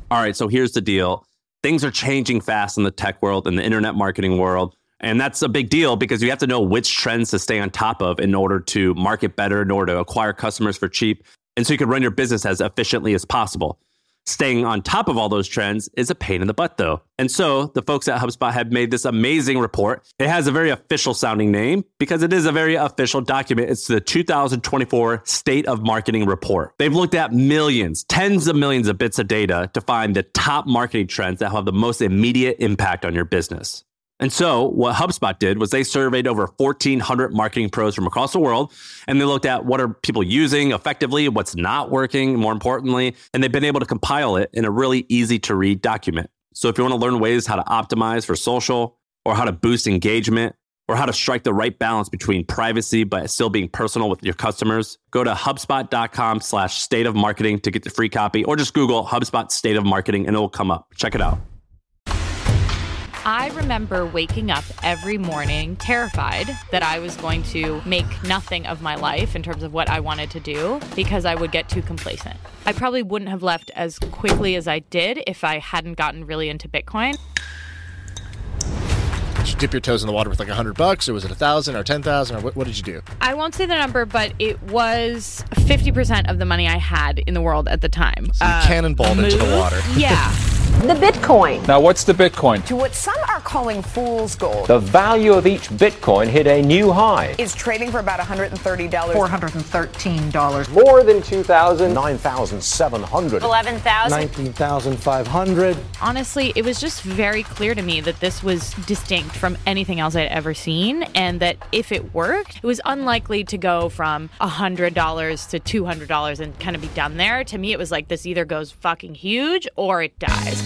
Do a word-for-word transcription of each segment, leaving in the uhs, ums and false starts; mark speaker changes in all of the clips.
Speaker 1: all right, so here's the deal. Things are changing fast in the tech world and the internet marketing world. And that's a big deal because you have to know which trends to stay on top of in order to market better, in order to acquire customers for cheap. And so you can run your business as efficiently as possible. Staying on top of all those trends is a pain in the butt, though. And so the folks at HubSpot have made this amazing report. It has a very official sounding name because it is a very official document. It's the two thousand twenty-four State of Marketing Report. They've looked at millions, tens of millions of bits of data to find the top marketing trends that have the most immediate impact on your business. And so what HubSpot did was they surveyed over fourteen hundred marketing pros from across the world, and they looked at what are people using effectively, what's not working, more importantly, and they've been able to compile it in a really easy to read document. So if you want to learn ways how to optimize for social, or how to boost engagement, or how to strike the right balance between privacy but still being personal with your customers, go to HubSpot.com slash state of marketing to get the free copy, or just Google HubSpot State of Marketing and it will come up. Check it out.
Speaker 2: I remember waking up every morning terrified that I was going to make nothing of my life in terms of what I wanted to do because I would get too complacent. I probably wouldn't have left as quickly as I did if I hadn't gotten really into Bitcoin.
Speaker 3: Did you dip your toes in the water with like a hundred bucks, or was it a thousand or ten thousand, or what, what did you do?
Speaker 2: I won't say the number, but it was fifty percent of the money I had in the world at the time.
Speaker 3: So you uh, cannonballed into the water.
Speaker 2: Yeah.
Speaker 4: The Bitcoin.
Speaker 5: Now, what's the Bitcoin?
Speaker 4: To what some are calling fool's gold.
Speaker 6: The value of each Bitcoin hit a new high.
Speaker 4: Is trading for about one hundred thirty dollars.
Speaker 7: four hundred thirteen dollars.
Speaker 6: More than two thousand dollars. nine thousand seven hundred dollars.
Speaker 8: eleven thousand dollars.
Speaker 9: nineteen thousand five hundred dollars.
Speaker 2: Honestly, it was just very clear to me that this was distinct from anything else I'd ever seen, and that if it worked, it was unlikely to go from one hundred dollars to two hundred dollars and kind of be done there. To me, it was like this either goes fucking huge or it dies.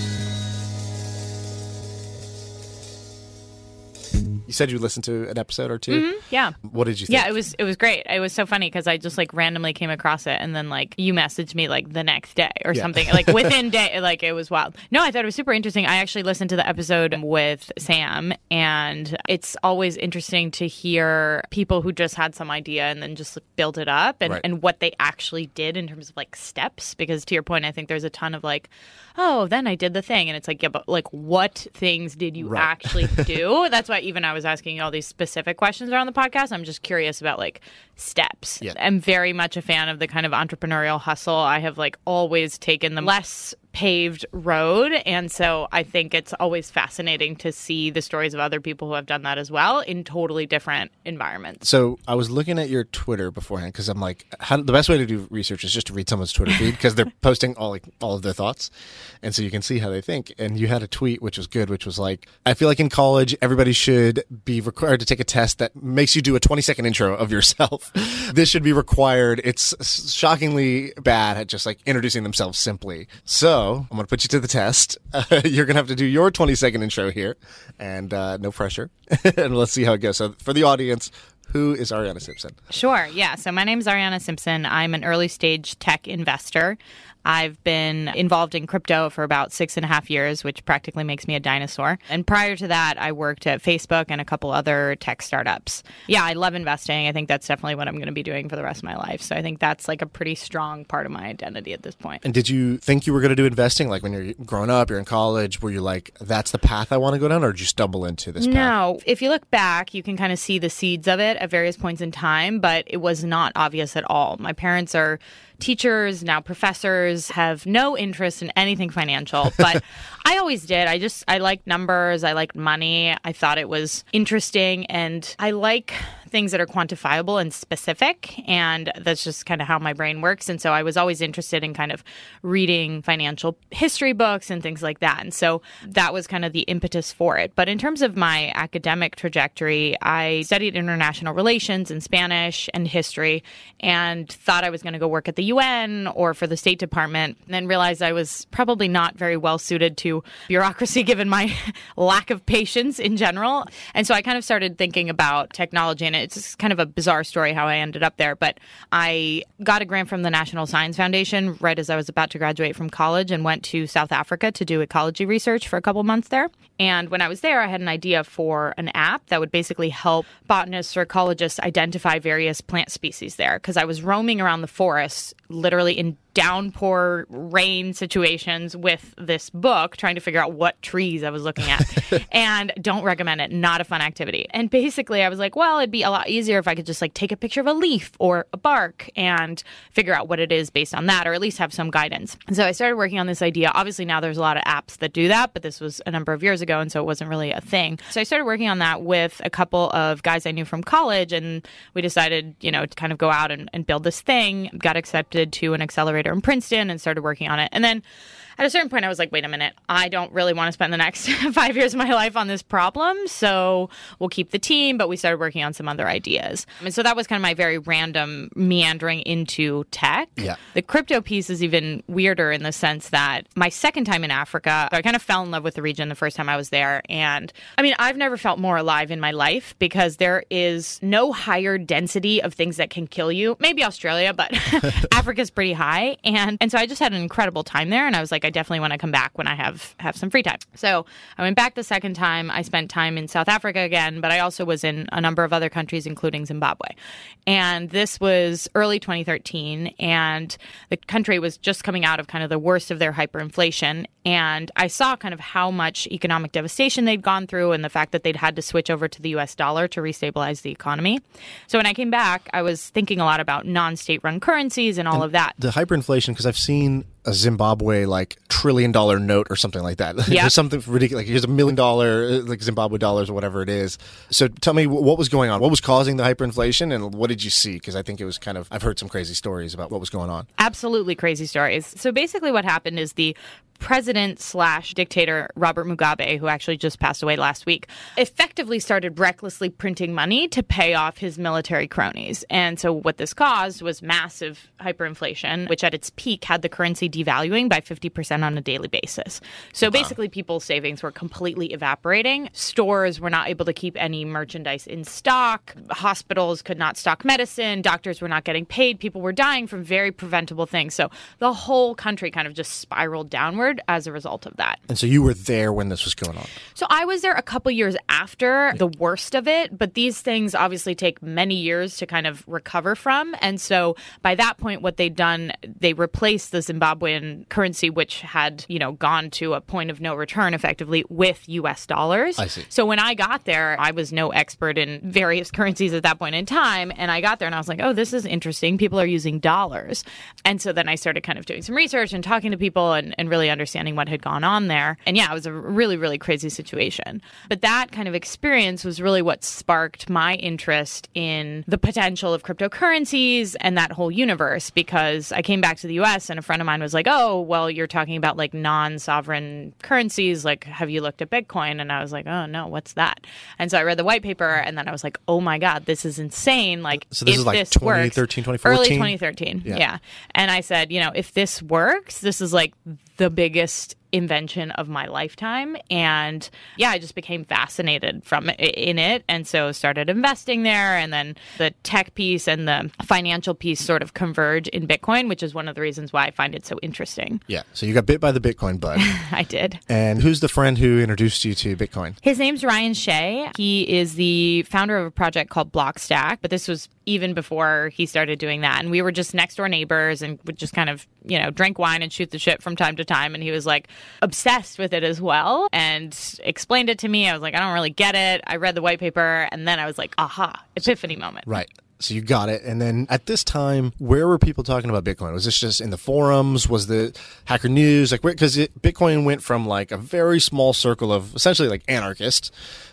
Speaker 3: You said you listened to an episode or two?
Speaker 2: Mm-hmm, yeah.
Speaker 3: What did you think?
Speaker 2: Yeah, it was it was great. It was so funny because I just like randomly came across it, and then like you messaged me like the next day or yeah. something, like within day. Like it was wild. No, I thought it was super interesting. I actually listened to the episode with Sam, and it's always interesting to hear people who just had some idea and then just built it up, and,
Speaker 3: right.
Speaker 2: and what they actually did in terms of like steps. Because to your point, I think there's a ton of like, oh, then I did the thing, and it's like, yeah, but like what things did you
Speaker 3: right.
Speaker 2: actually do? That's why even I was asking you all these specific questions around the podcast. I'm just curious about like steps.
Speaker 3: Yeah.
Speaker 2: I'm very much a fan of the kind of entrepreneurial hustle. I have like always taken the less paved road, and so I think it's always fascinating to see the stories of other people who have done that as well in totally different environments.
Speaker 3: So I was looking at your Twitter beforehand because I'm like, how, the best way to do research is just to read someone's Twitter feed because they're posting all like all of their thoughts, and so you can see how they think. And you had a tweet which was good, which was like, I feel like in college everybody should be required to take a test that makes you do a twenty second intro of yourself. This should be required. It's shockingly bad at just like introducing themselves simply. So I'm going to put you to the test. Uh, you're going to have to do your twenty second intro here, and uh, no pressure. And let's see how it goes. So for the audience, who is Ariana Simpson?
Speaker 2: Sure. Yeah. So my name is Ariana Simpson. I'm an early stage tech investor. I've been involved in crypto for about six and a half years, which practically makes me a dinosaur. And prior to that, I worked at Facebook and a couple other tech startups. Yeah, I love investing. I think that's definitely what I'm going to be doing for the rest of my life. So I think that's like a pretty strong part of my identity at this point.
Speaker 3: And did you think you were going to do investing? Like when you're growing up, you're in college, were you like, that's the path I want to go down? Or did you stumble into this path?
Speaker 2: No. If you look back, you can kind of see the seeds of it at various points in time, but it was not obvious at all. My parents are teachers, now professors, have no interest in anything financial, but I always did. I just, I liked numbers. I liked money. I thought it was interesting, and I like things that are quantifiable and specific, and that's just kind of how my brain works. And so I was always interested in kind of reading financial history books and things like that. And so that was kind of the impetus for it. But in terms of my academic trajectory, I studied international relations and Spanish and history, and thought I was going to go work at the U N or for the State Department, and then realized I was probably not very well suited to bureaucracy given my lack of patience in general. And so I kind of started thinking about technology, and it's kind of a bizarre story how I ended up there, but I got a grant from the National Science Foundation right as I was about to graduate from college and went to South Africa to do ecology research for a couple months there. And when I was there, I had an idea for an app that would basically help botanists or ecologists identify various plant species there, because I was roaming around the forest literally in downpour rain situations with this book trying to figure out what trees I was looking at. And don't recommend it. Not a fun activity. And basically I was like, well, it'd be a lot easier if I could just like take a picture of a leaf or a bark and figure out what it is based on that, or at least have some guidance. And so I started working on this idea. Obviously now there's a lot of apps that do that, but this was a number of years ago, and so it wasn't really a thing. So I started working on that with a couple of guys I knew from college, and we decided, you know, to kind of go out and, and build this thing. Got accepted to an accelerator in Princeton and started working on it. And then at a certain point, I was like, wait a minute, I don't really want to spend the next five years of my life on this problem. So we'll keep the team, but we started working on some other ideas. And so that was kind of my very random meandering into tech.
Speaker 3: Yeah.
Speaker 2: The crypto piece is even weirder in the sense that my second time in Africa, I kind of fell in love with the region the first time I was there. And I mean, I've never felt more alive in my life because there is no higher density of things that can kill you. Maybe Australia, but Africa's pretty high. And and so I just had an incredible time there. And I was like, I definitely want to come back when I have, have some free time. So I went back the second time. I spent time in South Africa again, but I also was in a number of other countries, including Zimbabwe. And this was early twenty thirteen, and the country was just coming out of kind of the worst of their hyperinflation. And I saw kind of how much economic devastation they'd gone through and the fact that they'd had to switch over to the U S dollar to restabilize the economy. So when I came back, I was thinking a lot about non-state run currencies and all
Speaker 3: and
Speaker 2: of that.
Speaker 3: The hyperinflation, because I've seen a Zimbabwe like trillion dollar note or something like that.
Speaker 2: Yep.
Speaker 3: There's something ridiculous. Like here's a million dollar like Zimbabwe dollars or whatever it is. So tell me what was going on. What was causing the hyperinflation, and what did you see? Because I think it was kind of, I've heard some crazy stories about what was going on.
Speaker 2: Absolutely crazy stories. So basically what happened is the president slash dictator Robert Mugabe, who actually just passed away last week, effectively started recklessly printing money to pay off his military cronies. And so what this caused was massive hyperinflation, which at its peak had the currency devaluing by fifty percent on a daily basis. So basically people's savings were completely evaporating. Stores were not able to keep any merchandise in stock. Hospitals could not stock medicine. Doctors were not getting paid. People were dying from very preventable things. So the whole country kind of just spiraled downward as a result of that.
Speaker 3: And so you were there when this was going on?
Speaker 2: So I was there a couple years after the worst of it, but these things obviously take many years to kind of recover from. And so by that point, what they'd done, they replaced the Zimbabwean currency, which had, you know, gone to a point of no return effectively, with U S dollars.
Speaker 3: I see.
Speaker 2: So when I got there, I was no expert in various currencies at that point in time. And I got there and I was like, oh, this is interesting. People are using dollars. And so then I started kind of doing some research and talking to people and, and really understanding what had gone on there. And yeah, it was a really, really crazy situation. But that kind of experience was really what sparked my interest in the potential of cryptocurrencies and that whole universe, because I came back to the U S and a friend of mine was like, oh, well, you're talking about like non-sovereign currencies. Like, have you looked at Bitcoin? And I was like, oh, no, what's that? And so I read the white paper and then I was like, oh my God, this is insane. Like,
Speaker 3: so this
Speaker 2: if
Speaker 3: is like
Speaker 2: this
Speaker 3: twenty
Speaker 2: works,
Speaker 3: thirteen, twenty fourteen?
Speaker 2: Early twenty thirteen. Yeah. yeah. And I said, you know, if this works, this is like the biggest invention of my lifetime. And yeah, I just became fascinated from in it. And so started investing there. And then the tech piece and the financial piece sort of converge in Bitcoin, which is one of the reasons why I find it so interesting.
Speaker 3: Yeah. So you got bit by the Bitcoin bug.
Speaker 2: I did.
Speaker 3: And who's the friend who introduced you to Bitcoin?
Speaker 2: His name's Ryan Shea. He is the founder of a project called Blockstack, but this was even before he started doing that. And we were just next door neighbors and would just kind of, you know, drink wine and shoot the shit from time to time. And he was like obsessed with it as well and explained it to me. I was like, I don't really get it. I read the white paper and then I was like, aha, epiphany moment.
Speaker 3: Right. So you got it. And then at this time, where were people talking about Bitcoin? Was this just in the forums? Was the Hacker News? Like, because Bitcoin went from like a very small circle of essentially like anarchists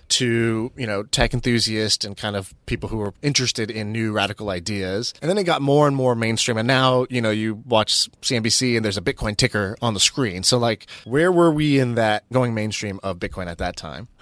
Speaker 3: to, you know, tech enthusiasts and kind of people who were interested in new radical ideas. And then it got more and more mainstream. And now, you know, you watch C N B C and there's a Bitcoin ticker on the screen. So like, where were we in that going mainstream of Bitcoin at that time?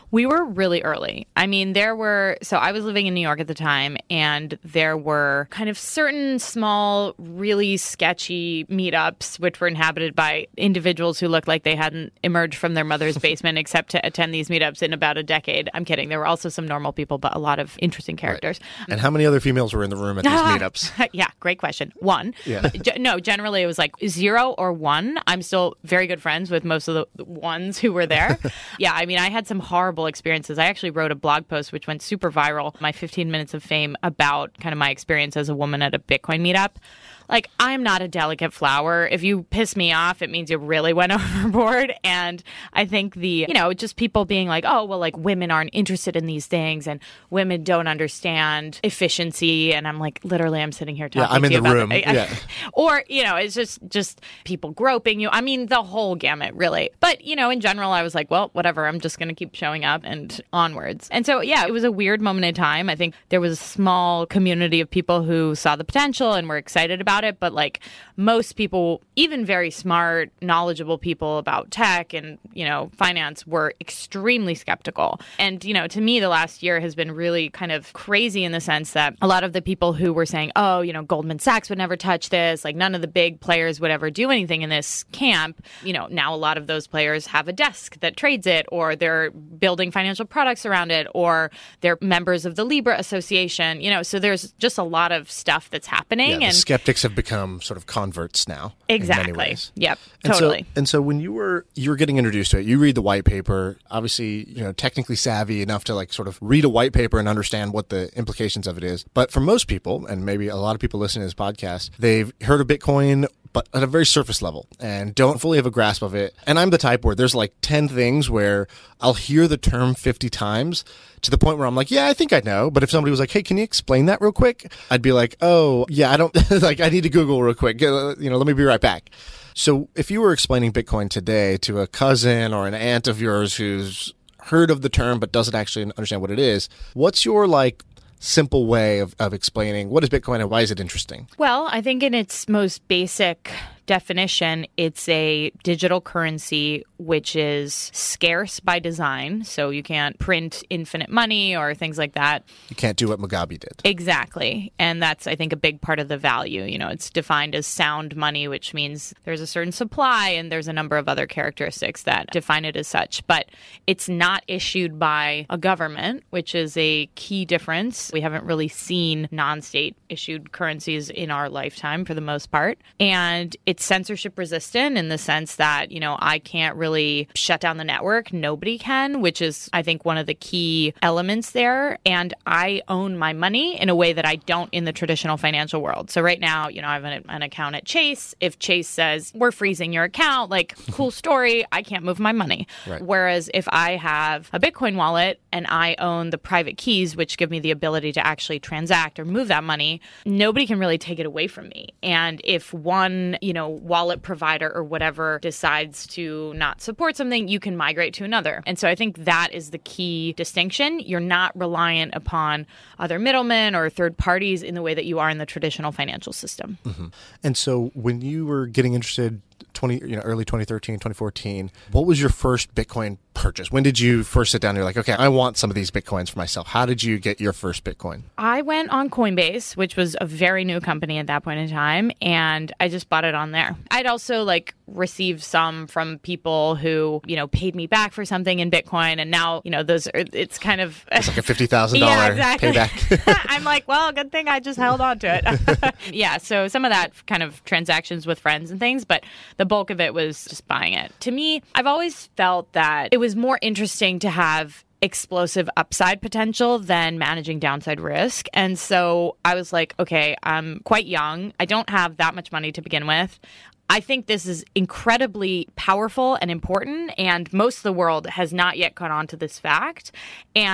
Speaker 2: We were really early. I mean, there were, so I was living in New York at the time, and there were kind of certain small, really sketchy meetups, which were inhabited by individuals who looked like they hadn't emerged from their mother's basement except to attend these meetups in about a decade. I'm kidding. There were also some normal people, but a lot of interesting characters.
Speaker 3: Right. And how many other females were in the room at these meetups?
Speaker 2: Yeah, great question. One.
Speaker 3: Yeah.
Speaker 2: But, ge- no, generally it was like zero or one. I'm still very good friends with most of the the ones who were there. Yeah, I mean, I had some horrible experiences. I actually wrote a blog post which went super viral, my fifteen minutes of fame, about kind of my experience as a woman at a Bitcoin meetup. Like, I'm not a delicate flower. If you piss me off, it means you really went overboard. And I think the, you know, just people being like, oh, well, like women aren't interested in these things and women don't understand efficiency. And I'm like, literally, I'm sitting here talking
Speaker 3: yeah, I'm
Speaker 2: to
Speaker 3: in
Speaker 2: you
Speaker 3: the
Speaker 2: about
Speaker 3: room.
Speaker 2: it.
Speaker 3: Yeah.
Speaker 2: Or, you know, it's just, just people groping you. I mean, the whole gamut, really. But, you know, in general, I was like, well, whatever. I'm just going to keep showing up and onwards. And so, yeah, it was a weird moment in time. I think there was a small community of people who saw the potential and were excited about it. But like most people, even very smart, knowledgeable people about tech and, you know, finance were extremely skeptical. And, you know, to me, the last year has been really kind of crazy in the sense that a lot of the people who were saying, oh, you know, Goldman Sachs would never touch this, like none of the big players would ever do anything in this camp. You know, now a lot of those players have a desk that trades it, or they're building financial products around it, or they're members of the Libra Association, you know, so there's just a lot of stuff that's happening.
Speaker 3: Yeah, the
Speaker 2: and
Speaker 3: skeptics have become sort of converts now.
Speaker 2: Exactly.
Speaker 3: In many ways.
Speaker 2: Yep.
Speaker 3: And
Speaker 2: totally.
Speaker 3: So, and so when you were you were getting introduced to it, you read the white paper, obviously, you know, technically savvy enough to like sort of read a white paper and understand what the implications of it is. But for most people, and maybe a lot of people listening to this podcast, they've heard of Bitcoin, but at a very surface level and don't fully have a grasp of it. And I'm the type where there's like ten things where I'll hear the term fifty times to the point where I'm like, yeah, I think I know. But if somebody was like, hey, can you explain that real quick? I'd be like, oh, yeah, I don't like, I need to Google real quick. You know, let me be right back. So if you were explaining Bitcoin today to a cousin or an aunt of yours who's heard of the term but doesn't actually understand what it is, what's your like simple way of, of explaining what is Bitcoin and why is it interesting?
Speaker 2: Well, I think in its most basic definition, it's a digital currency which is scarce by design. So you can't print infinite money or things like that.
Speaker 3: You can't do what Mugabe did.
Speaker 2: Exactly. And that's, I think, a big part of the value. You know, it's defined as sound money, which means there's a certain supply and there's a number of other characteristics that define it as such. But it's not issued by a government, which is a key difference. We haven't really seen non-state issued currencies in our lifetime for the most part. And it's censorship resistant in the sense that, you know, I can't really shut down the network. Nobody can, which is, I think, one of the key elements there. And I own my money in a way that I don't in the traditional financial world. So right now, you know, I have an, an account at Chase. If Chase says, we're freezing your account, like, cool story, I can't move my money.
Speaker 3: Right.
Speaker 2: Whereas if I have a Bitcoin wallet and I own the private keys, which give me the ability to actually transact or move that money, nobody can really take it away from me. And if one, you know, wallet provider or whatever decides to not support something, you can migrate to another. And so I think that is the key distinction. You're not reliant upon other middlemen or third parties in the way that you are in the traditional financial system.
Speaker 3: Mm-hmm. And so when you were getting interested twenty, you know, early twenty thirteen, twenty fourteen, what was your first Bitcoin purchase? When did you first sit down and you're like, okay, I want some of these Bitcoins for myself? How did you get your first Bitcoin?
Speaker 2: I went on Coinbase, which was a very new company at that point in time, and I just bought it on there. I'd also like received some from people who, you know, paid me back for something in Bitcoin, and now, you know, those are, it's kind of
Speaker 3: it's like a fifty thousand dollars
Speaker 2: yeah, exactly.
Speaker 3: payback.
Speaker 2: I'm like, well, good thing I just held on to it. Yeah, so some of that kind of transactions with friends and things, but the bulk of it was just buying it. To me, I've always felt that it was more interesting to have explosive upside potential than managing downside risk. And so I was like, okay, I'm quite young. I don't have that much money to begin with. I think this is incredibly powerful and important, and most of the world has not yet caught on to this fact. And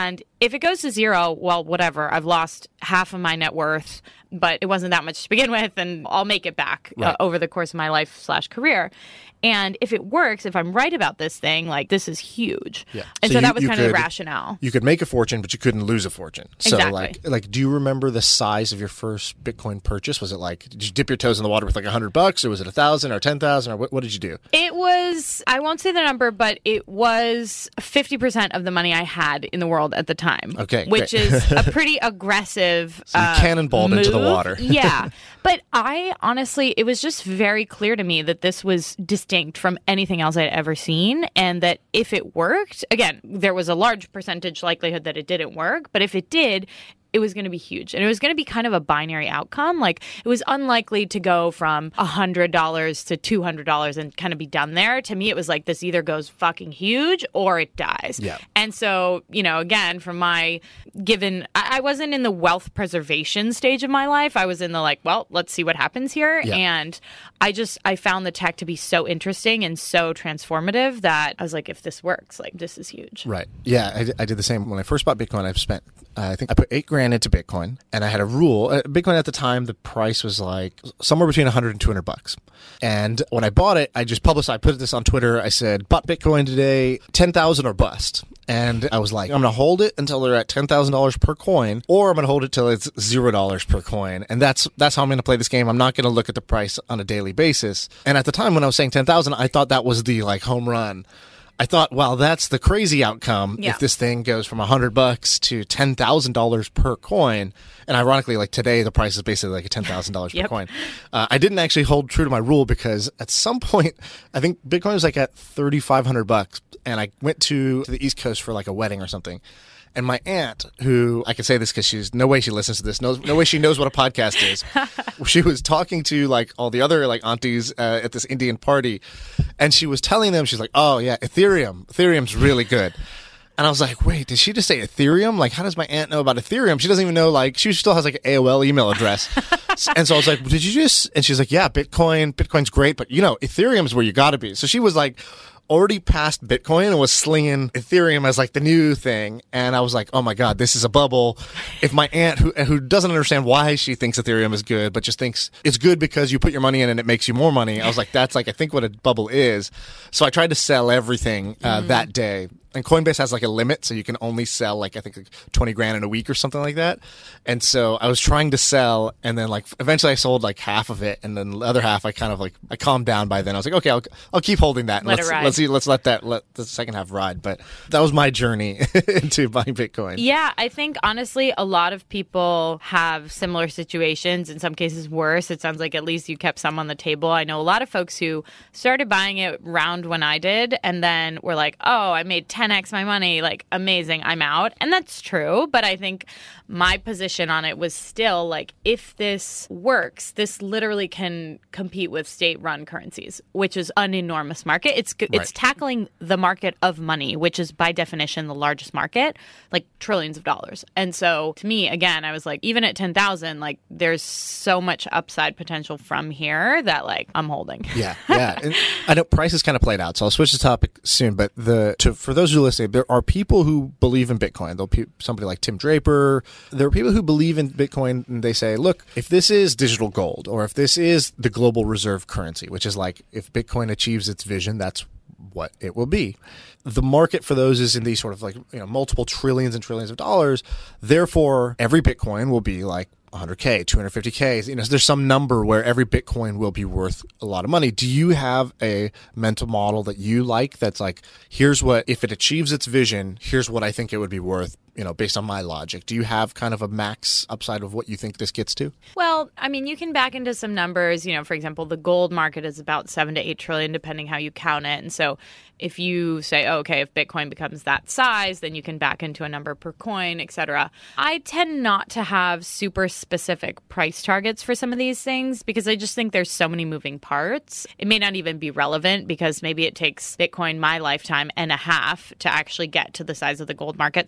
Speaker 2: if it goes to zero, well, whatever. I've lost half of my net worth, but it wasn't that much to begin with, and I'll make it back
Speaker 3: Right.
Speaker 2: uh, over the course of my life slash career. And if it works, if I'm right about this thing, like this is huge.
Speaker 3: Yeah.
Speaker 2: And
Speaker 3: So
Speaker 2: so,
Speaker 3: you-
Speaker 2: that was
Speaker 3: you
Speaker 2: kind of the
Speaker 3: could-
Speaker 2: rationale.
Speaker 3: You could make a fortune, but you couldn't lose a fortune. So
Speaker 2: Exactly.
Speaker 3: like like do you remember the size of your first Bitcoin purchase? Was it like, did you dip your toes in the water with like a hundred bucks, or was it a thousand or ten thousand, or what, what did you do?
Speaker 2: It was, I won't say the number, but it was fifty percent of the money I had in the world at the time.
Speaker 3: Okay,
Speaker 2: Which
Speaker 3: great.
Speaker 2: is a pretty aggressive
Speaker 3: So you
Speaker 2: uh,
Speaker 3: cannonballed into the
Speaker 2: move.
Speaker 3: water.
Speaker 2: Yeah. But I honestly, it was just very clear to me that this was distinct from anything else I'd ever seen. And that if it worked, again, there was a large percentage likelihood that it didn't work. But if it did, it was going to be huge. And it was going to be kind of a binary outcome. Like, it was unlikely to go from one hundred dollars to two hundred dollars and kind of be done there. To me, it was like, this either goes fucking huge or it dies.
Speaker 3: Yeah.
Speaker 2: And so, you know, again, from my given, I I wasn't in the wealth preservation stage of my life. I was in the like, well, let's see what happens here.
Speaker 3: Yeah.
Speaker 2: And I just, I found the tech to be so interesting and so transformative that I was like, if this works, like, this is huge.
Speaker 3: Right. Yeah, I, did- I did the same. When I first bought Bitcoin, I've spent, uh, I think I put eight grand into Bitcoin, and I had a rule. Uh, Bitcoin at the time, the price was like somewhere between one hundred and two hundred bucks. And when I bought it, I just published, I put this on Twitter. I said, bought Bitcoin today, ten thousand or bust. And I was like, I'm going to hold it until they're at ten thousand dollars per coin, or I'm going to hold it till it's zero dollars per coin. And that's that's how I'm going to play this game. I'm not going to look at the price on a daily basis. And at the time when I was saying ten thousand, I thought that was the like home run. I thought, well, that's the crazy outcome
Speaker 2: Yeah.
Speaker 3: if this thing goes from a hundred bucks to ten thousand dollars per coin. And ironically, like today, the price is basically like a ten thousand dollars per
Speaker 2: Yep.
Speaker 3: coin. Uh, I didn't actually hold true to my rule because at some point, I think Bitcoin was like at thirty five hundred bucks, and I went to the East Coast for like a wedding or something. And my aunt, who I can say this because she's no way she listens to this, knows no way she knows what a podcast is. She was talking to like all the other like aunties uh, at this Indian party, and she was telling them, she's like, "Oh yeah, Ethereum, Ethereum's really good." And I was like, "Wait, did she just say Ethereum? Like, how does my aunt know about Ethereum? She doesn't even know. Like, she still has like an A O L email address." And so I was like, "Did you just?" And she's like, "Yeah, Bitcoin, Bitcoin's great, but you know, Ethereum's where you got to be." So she was like already past Bitcoin and was slinging Ethereum as like the new thing. And I was like, oh my God, this is a bubble. If my aunt, who who doesn't understand why she thinks Ethereum is good, but just thinks it's good because you put your money in and it makes you more money, I was like, that's like, I think what a bubble is. So I tried to sell everything uh,
Speaker 2: Mm-hmm.
Speaker 3: that day. And Coinbase has like a limit, so you can only sell like I think like twenty grand in a week or something like that. And so I was trying to sell, and then like eventually I sold like half of it, and then the other half I kind of like I calmed down by then. I was like, okay, I'll I'll keep holding that. And
Speaker 2: Let it
Speaker 3: let's
Speaker 2: ride.
Speaker 3: let's see, let's let that let the second half ride. But that was my journey into buying Bitcoin.
Speaker 2: Yeah, I think honestly, a lot of people have similar situations, in some cases worse. It sounds like at least you kept some on the table. I know a lot of folks who started buying it around when I did, and then were like, oh, I made ten x my money. Like, amazing, I'm out. And that's true. But I think my position on it was still like, if this works, this literally can compete with state-run currencies, which is an enormous market. It's it's
Speaker 3: Right.
Speaker 2: tackling the market of money, which is by definition the largest market, like trillions of dollars. And so to me, again, I was like, even at ten thousand, like there's so much upside potential from here that like I'm holding.
Speaker 3: Yeah, yeah. And I know prices kind of played out, so I'll switch the topic soon. But the to, for those who are listening, there are people who believe in Bitcoin. There'll be somebody like Tim Draper. There are people who believe in Bitcoin, and they say, look, if this is digital gold, or if this is the global reserve currency, which is like if Bitcoin achieves its vision, that's what it will be. The market for those is in these sort of like, you know, multiple trillions and trillions of dollars. Therefore, every Bitcoin will be like one hundred K, two hundred fifty K. You know, there's some number where every Bitcoin will be worth a lot of money. Do you have a mental model that you like that's like, here's what, if it achieves its vision, here's what I think it would be worth, you know, based on my logic? Do you have kind of a max upside of what you think this gets to?
Speaker 2: Well, I mean, you can back into some numbers. You know, for example, the gold market is about seven to eight trillion, depending how you count it. And so if you say, oh, okay, if Bitcoin becomes that size, then you can back into a number per coin, et cetera. I tend not to have super specific price targets for some of these things because I just think there's so many moving parts. It may not even be relevant because maybe it takes Bitcoin my lifetime and a half to actually get to the size of the gold market. So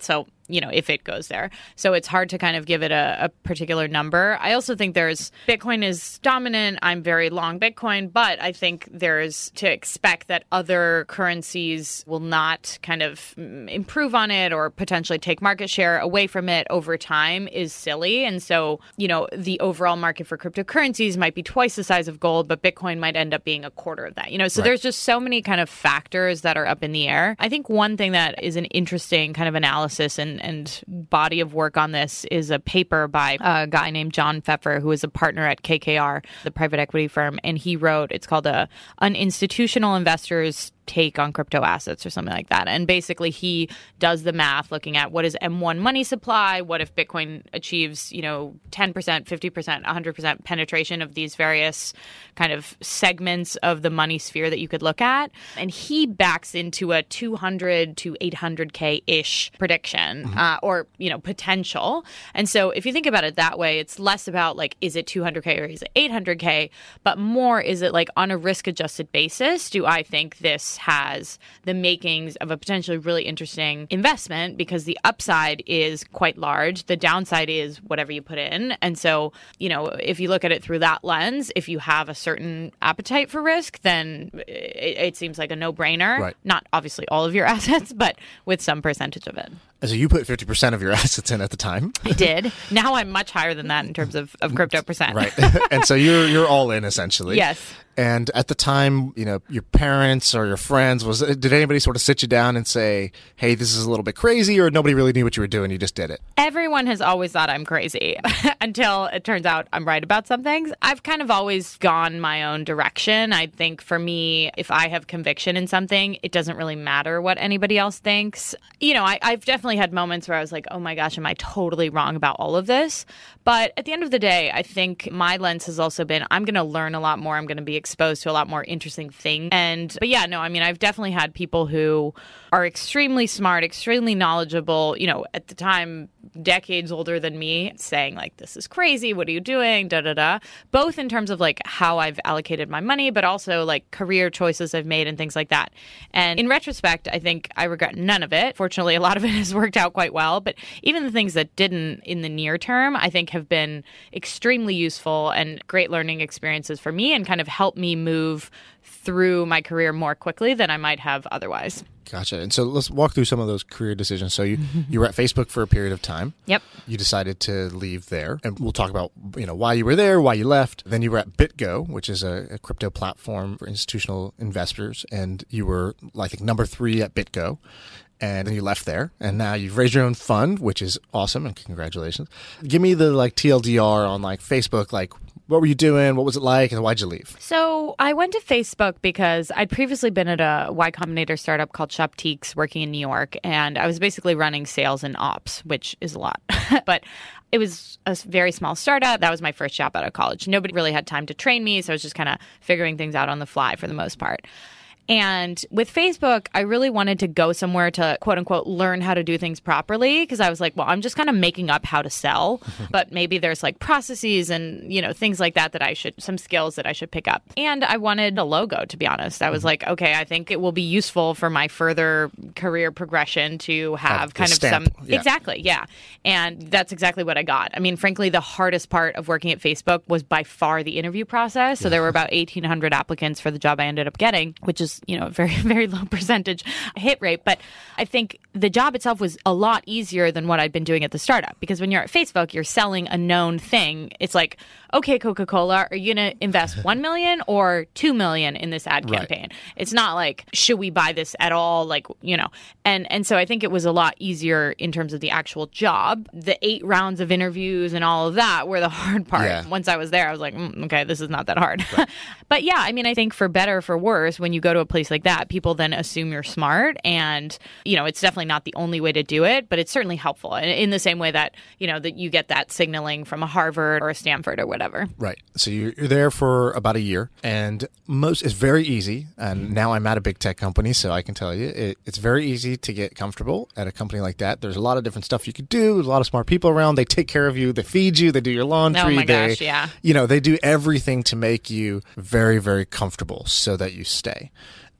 Speaker 2: you know, if it goes there. So it's hard to kind of give it a, a particular number. I also think there's Bitcoin is dominant. I'm very long Bitcoin, but I think there's to expect that other currencies will not kind of improve on it or potentially take market share away from it over time is silly. And so, you know, the overall market for cryptocurrencies might be twice the size of gold, but Bitcoin might end up being a quarter of that. You know, so
Speaker 3: Right.
Speaker 2: there's just so many kind of factors that are up in the air. I think one thing that is an interesting kind of analysis and, and body of work on this is a paper by a guy named John Pfeffer, who is a partner at K K R, the private equity firm. And he wrote, it's called a, an institutional investors take on crypto assets or something like that. And basically he does the math looking at what is M one money supply, what if Bitcoin achieves, you know, ten percent, fifty percent, one hundred percent penetration of these various kind of segments of the money sphere that you could look at. And he backs into a two hundred to eight hundred K-ish prediction mm-hmm. uh, or, you know, potential. And so if you think about it that way, it's less about like, is it two hundred K or is it eight hundred K, but more is it like on a risk adjusted basis, do I think this has the makings of a potentially really interesting investment because the upside is quite large. The downside is whatever you put in. And so, you know, if you look at it through that lens, if you have a certain appetite for risk, then it, it seems like a no-brainer.
Speaker 3: Right.
Speaker 2: Not obviously all of your assets, but with some percentage of it.
Speaker 3: So you put fifty percent of your assets in at the time.
Speaker 2: I did. Now I'm much higher than that in terms of, of crypto percent.
Speaker 3: Right. And so you're you're all in essentially.
Speaker 2: Yes.
Speaker 3: And at the time, you know, your parents or your friends, was did anybody sort of sit you down and say, hey, this is a little bit crazy, or nobody really knew what you were doing, you just did it?
Speaker 2: Everyone has always thought I'm crazy until it turns out I'm right about some things. I've kind of always gone my own direction. I think for me, if I have conviction in something, it doesn't really matter what anybody else thinks. You know, I, I've definitely had moments where I was like, oh my gosh, am I totally wrong about all of this? But at the end of the day, I think my lens has also been, I'm going to learn a lot more. I'm going to be exposed to a lot more interesting things. And, but yeah, no, I mean, I've definitely had people who are extremely smart, extremely knowledgeable, you know, at the time, decades older than me, saying like, this is crazy. What are you doing? Da, da, da. Both in terms of like how I've allocated my money, but also like career choices I've made and things like that. And in retrospect, I think I regret none of it. Fortunately, a lot of it has worked out quite well. But even the things that didn't in the near term, I think have been extremely useful and great learning experiences for me and kind of helped me move through my career more quickly than I might have otherwise.
Speaker 3: Gotcha. And so let's walk through some of those career decisions. So you, you were at Facebook for a period of time.
Speaker 2: Yep.
Speaker 3: You decided to leave there. And we'll talk about, you know, why you were there, why you left. Then you were at BitGo, which is a, a crypto platform for institutional investors. And you were, I think, number three at BitGo. And then you left there. And now you've raised your own fund, which is awesome. And congratulations. Give me the like T L D R on like Facebook, like what were you doing? What was it like? And why'd you leave?
Speaker 2: So I went to Facebook because I'd previously been at a Y Combinator startup called Shoptiques working in New York. And I was basically running sales and ops, which is a lot. But it was a very small startup. That was my first job out of college. Nobody really had time to train me. So I was just kind of figuring things out on the fly for the most part. And with Facebook, I really wanted to go somewhere to, quote unquote, learn how to do things properly. Because I was like, well, I'm just kind of making up how to sell. But maybe there's like processes and, you know, things like that that I should, some skills that I should pick up. And I wanted a logo, to be honest. I was like, okay, I think it will be useful for my further career progression to have, have kind of
Speaker 3: stamp.
Speaker 2: some.
Speaker 3: Yeah.
Speaker 2: Exactly. Yeah. And that's exactly what I got. I mean, frankly, the hardest part of working at Facebook was by far the interview process. So there were about eighteen hundred applicants for the job I ended up getting, which is, you know, a very, very low percentage hit rate. But I think the job itself was a lot easier than what I'd been doing at the startup. Because when you're at Facebook, you're selling a known thing. It's like, okay, Coca-Cola, are you going to invest one million dollars or two million dollars in this ad campaign? Right. It's not like, should we buy this at all? Like, you know, and, and so I think it was a lot easier in terms of the actual job. The eight rounds of interviews and all of that were the hard part. Yeah. Once I was there, I was like, mm, okay, this is not that hard. Right. But yeah, I mean, I think for better or for worse, when you go to a place like that, people then assume you're smart. And, you know, it's definitely not the only way to do it, but it's certainly helpful in, in the same way that, you know, that you get that signaling from a Harvard or a Stanford or whatever.
Speaker 3: Right. So you're there for about a year, and most it's very easy. And now I'm at a big tech company, so I can tell you it, it's very easy to get comfortable at a company like that. There's a lot of different stuff you could do. There's a lot of smart people around. They take care of you. They feed you. They do your laundry.
Speaker 2: Oh my
Speaker 3: they,
Speaker 2: gosh, yeah.
Speaker 3: You know, they do everything to make you very, very comfortable so that you stay.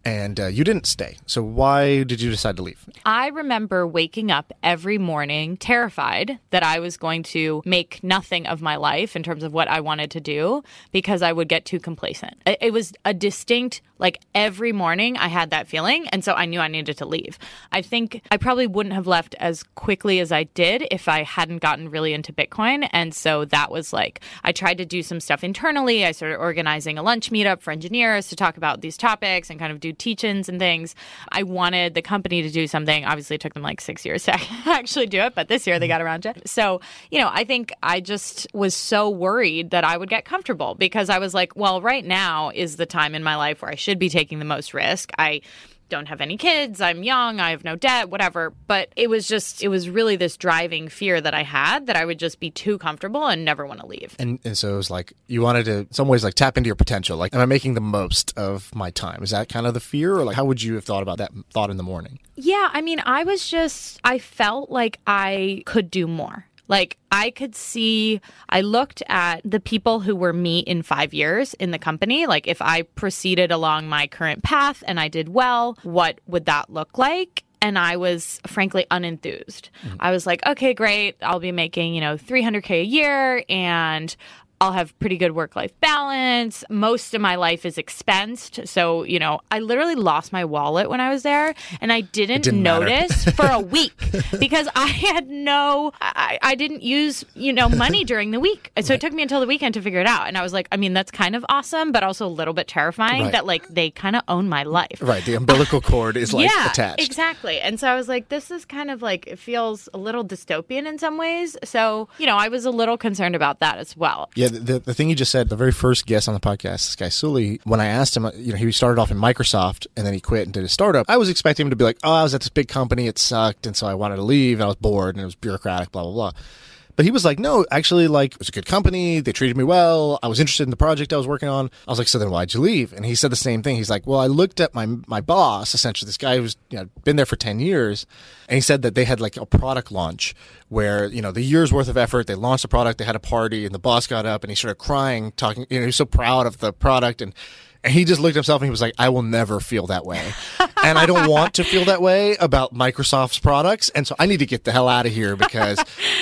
Speaker 3: and uh, you didn't stay. So why did you decide to leave?
Speaker 2: I remember waking up every morning terrified that I was going to make nothing of my life in terms of what I wanted to do because I would get too complacent. It, it was a distinct, like every morning I had that feeling. And so I knew I needed to leave. I think I probably wouldn't have left as quickly as I did if I hadn't gotten really into Bitcoin. And so that was like, I tried to do some stuff internally. I started organizing a lunch meetup for engineers to talk about these topics and kind of do teach-ins and things. I wanted the company to do something. Obviously, it took them like six years to actually do it, but this year they got around to it. So, you know, I think I just was so worried that I would get comfortable because I was like, well, right now is the time in my life where I should be taking the most risk. I don't have any kids. I'm young. I have no debt, whatever. But it was just, it was really this driving fear that I had that I would just be too comfortable and never want to leave.
Speaker 3: And, and so it was like, you wanted to, in some ways, like tap into your potential. Like, am I making the most of my time? Is that kind of the fear? Or like, how would you have thought about that thought in the morning?
Speaker 2: Yeah. I mean, I was just, I felt like I could do more. Like, I could see, I looked at the people who were me in five years in the company. Like, if I proceeded along my current path and I did well, what would that look like? And I was frankly unenthused. Mm-hmm. I was like, okay, great. I'll be making, you know, three hundred K a year and I'll have pretty good work-life balance. Most of my life is expensed. So, you know, I literally lost my wallet when I was there and I didn't,
Speaker 3: didn't
Speaker 2: notice for a week because I had no, I, I didn't use, you know, money during the week. So right. It took me until the weekend to figure it out. And I was like, I mean, that's kind of awesome, but also a little bit terrifying right. that like they kind of own my life.
Speaker 3: Right. The umbilical cord is like
Speaker 2: yeah,
Speaker 3: attached.
Speaker 2: Exactly. And so I was like, this is kind of like, it feels a little dystopian in some ways. So, you know, I was a little concerned about that as well.
Speaker 3: Yeah. The, the, the thing you just said, the very first guest on the podcast, this guy Sully, when I asked him, you know, he started off in Microsoft and then he quit and did a startup. I was expecting him to be like, oh, I was at this big company, it sucked, and so I wanted to leave, and I was bored, and it was bureaucratic, blah, blah, blah. But he was like, no, actually, like, it was a good company. They treated me well. I was interested in the project I was working on. I was like, so then why'd you leave? And he said the same thing. He's like, well, I looked at my my boss, essentially, this guy who's you know, been there for ten years. And he said that they had like a product launch where, you know, the year's worth of effort, they launched a product, they had a party, and the boss got up and he started crying, talking, you know, he was so proud of the product. And And he just looked at himself and he was like, I will never feel that way. And I don't want to feel that way about Microsoft's products. And so I need to get the hell out of here because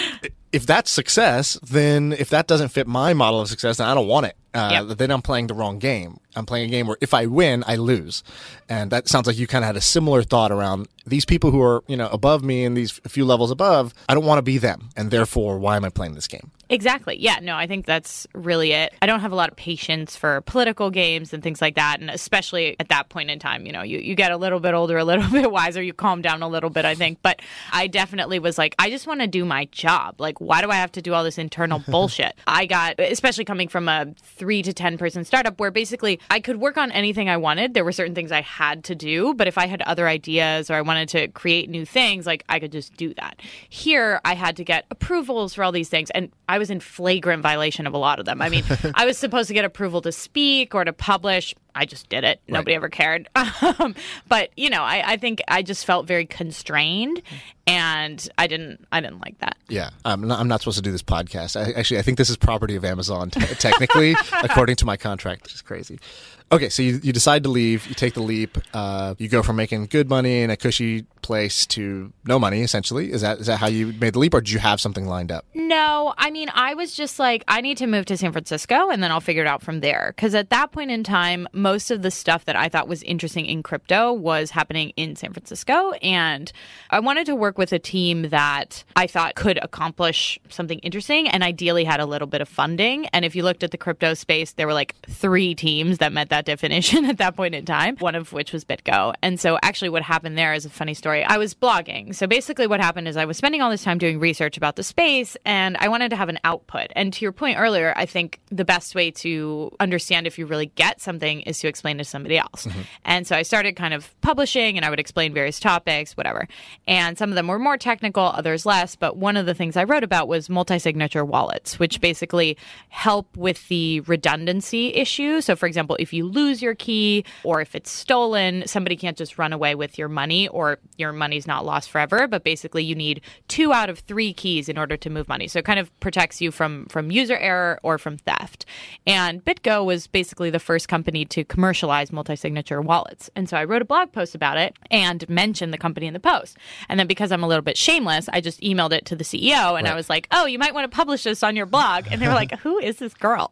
Speaker 3: if that's success, then if that doesn't fit my model of success, then I don't want it. Uh, yep. Then I'm playing the wrong game. I'm playing a game where if I win, I lose. And that sounds like you kind of had a similar thought around these people who are, you know, above me and these a few levels above. I don't want to be them. And therefore, why am I playing this game?
Speaker 2: Exactly. Yeah, no, I think that's really it. I don't have a lot of patience for political games and things like that. And especially at that point in time, you know, you, you get a little bit older, a little bit wiser, you calm down a little bit, I think. But I definitely was like, I just want to do my job. Like, why do I have to do all this internal bullshit? I got, especially coming from a three to ten person startup where basically I could work on anything I wanted. There were certain things I had to do, but if I had other ideas or I wanted to create new things, like I could just do that. Here, I had to get approvals for all these things. And I was in flagrant violation of a lot of them. I mean, I was supposed to get approval to speak or to publish. I just did it. Nobody right. ever cared. Um, but, you know, I, I think I just felt very constrained and I didn't I didn't like that.
Speaker 3: Yeah. I'm not, I'm not supposed to do this podcast. I, actually, I think this is property of Amazon, t- technically, according to my contract, which is crazy. Okay, so you, you decide to leave, you take the leap, uh, you go from making good money in a cushy place to no money, essentially. Is that is that how you made the leap, or did you have something lined up?
Speaker 2: No, I mean, I was just like, I need to move to San Francisco, and then I'll figure it out from there. Because at that point in time, most of the stuff that I thought was interesting in crypto was happening in San Francisco, and I wanted to work with a team that I thought could accomplish something interesting, and ideally had a little bit of funding. And if you looked at the crypto space, there were like three teams that met that definition at that point in time, one of which was BitGo. And so actually what happened there is a funny story. I was blogging. So basically what happened is I was spending all this time doing research about the space and I wanted to have an output. And to your point earlier, I think the best way to understand if you really get something is to explain to somebody else. Mm-hmm. And so I started kind of publishing and I would explain various topics, whatever. And some of them were more technical, others less. But one of the things I wrote about was multi-signature wallets, which basically help with the redundancy issue. So for example, if you you lose your key or if it's stolen, somebody can't just run away with your money, or your money's not lost forever. But basically, you need two out of three keys in order to move money. So it kind of protects you from, from user error or from theft. And BitGo was basically the first company to commercialize multi-signature wallets. And so I wrote a blog post about it and mentioned the company in the post. And then because I'm a little bit shameless, I just emailed it to the C E O and right. I was like, oh, you might want to publish this on your blog. And they were like, who is this girl?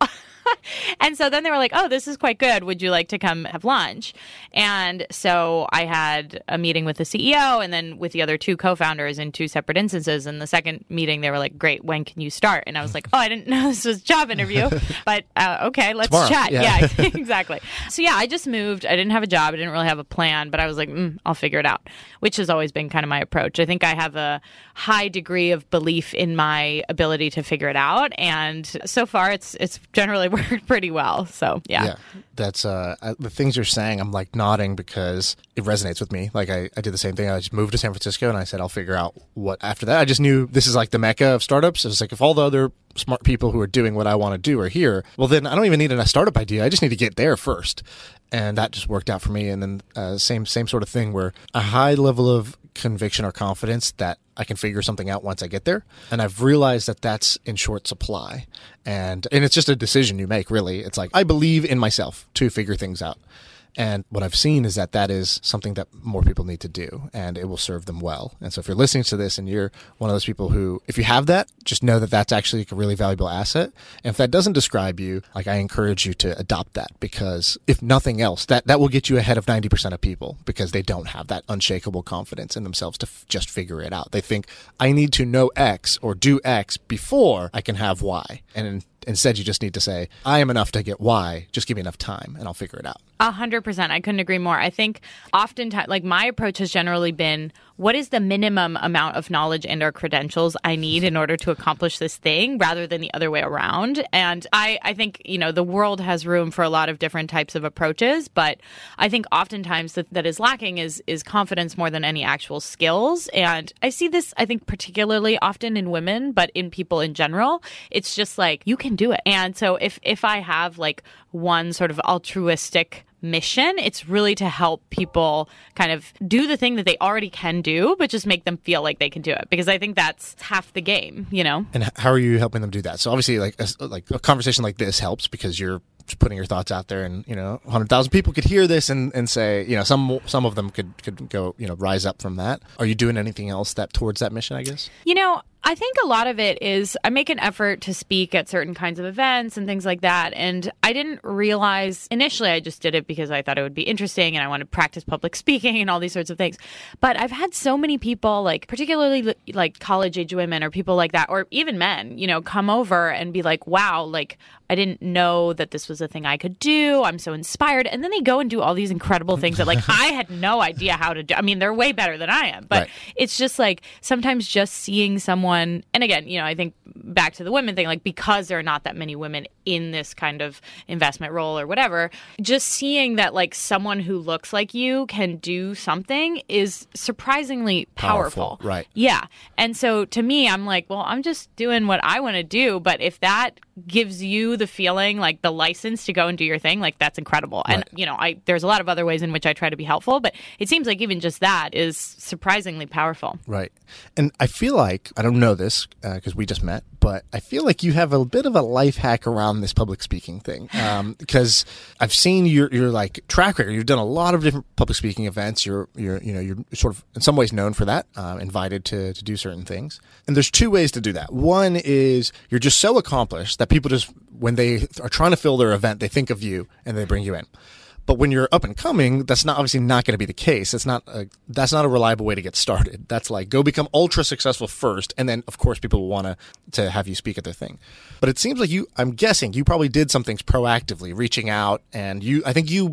Speaker 2: And so then they were like, oh, this is quite good. Would you like to come have lunch? And so I had a meeting with the C E O and then with the other two co-founders in two separate instances. And the second meeting, they were like, great, when can you start? And I was like, oh, I didn't know this was a job interview. But uh, okay, let's
Speaker 3: Tomorrow.
Speaker 2: chat.
Speaker 3: Yeah.
Speaker 2: yeah, exactly. So yeah, I just moved. I didn't have a job. I didn't really have a plan, but I was like, mm, I'll figure it out, which has always been kind of my approach. I think I have a high degree of belief in my ability to figure it out. And so far, it's it's generally worked pretty well. So yeah.
Speaker 3: Yeah. That's uh, the things you're saying. I'm like nodding because it resonates with me. Like I, I did the same thing. I just moved to San Francisco and I said, I'll figure out what after that. I just knew this is like the mecca of startups. It's like if all the other smart people who are doing what I want to do are here, well, then I don't even need a startup idea. I just need to get there first. And that just worked out for me. And then uh, same same sort of thing where a high level of conviction or confidence that I can figure something out once I get there. And I've realized that that's in short supply. And and it's just a decision you make, really. It's like, I believe in myself to figure things out. And what I've seen is that that is something that more people need to do, and it will serve them well. And so if you're listening to this and you're one of those people who, if you have that, just know that that's actually a really valuable asset. And if that doesn't describe you, like I encourage you to adopt that, because if nothing else, that, that will get you ahead of ninety percent of people because they don't have that unshakable confidence in themselves to f- just figure it out. They think, I need to know X or do X before I can have Y. And in, instead, you just need to say, I am enough to get Y. Just give me enough time and I'll figure it out.
Speaker 2: A hundred percent. I couldn't agree more. I think oftentimes, like my approach has generally been, what is the minimum amount of knowledge and or credentials I need in order to accomplish this thing rather than the other way around? And I, I think, you know, the world has room for a lot of different types of approaches, but I think oftentimes that, that is lacking is, is confidence more than any actual skills. And I see this, I think, particularly often in women, but in people in general. It's just like, you can do it. And so if, if I have like one sort of altruistic mission, it's really to help people kind of do the thing that they already can do, but just make them feel like they can do it, because I think that's half the game, you know?
Speaker 3: And how are you helping them do that? So obviously like a, like a conversation like this helps because you're just putting your thoughts out there, and, you know, one hundred thousand people could hear this and, and say, you know, some some of them could, could go, you know, rise up from that. Are you doing anything else that towards that mission, I guess?
Speaker 2: You know, I think a lot of it is I make an effort to speak at certain kinds of events and things like that. And I didn't realize initially, I just did it because I thought it would be interesting and I wanted to practice public speaking and all these sorts of things. But I've had so many people, like particularly like college age women or people like that, or even men, you know, come over and be like, wow, like I didn't know that this was a thing I could do. I'm so inspired. And then they go and do all these incredible things that like I had no idea how to do. I mean, they're way better than I am. But right. It's just like sometimes just seeing someone. And again, you know, I think back to the women thing, like because there are not that many women in this kind of investment role or whatever, just seeing that like someone who looks like you can do something is surprisingly powerful.
Speaker 3: Powerful, right.
Speaker 2: Yeah. And so to me, I'm like, well, I'm just doing what I want to do. But if that gives you the feeling, like the license to go and do your thing, like that's incredible. Right. And, you know, I there's a lot of other ways in which I try to be helpful, but it seems like even just that is surprisingly powerful.
Speaker 3: Right. And I feel like, I don't know this because uh, we just met, but I feel like you have a bit of a life hack around this public speaking thing. Um, because I've seen your, your like track record. You've done a lot of different public speaking events. You're, you're, you know, you're sort of in some ways known for that, uh, invited to, to do certain things. And there's two ways to do that. One is you're just so accomplished that people just, when they are trying to fill their event, they think of you and they bring you in. But when you're up and coming, that's not obviously not going to be the case. It's not a, that's not a reliable way to get started. That's like go become ultra successful first, and then of course people will want to to have you speak at their thing. But it seems like you, I'm guessing you probably did some things proactively, reaching out, and you, I think you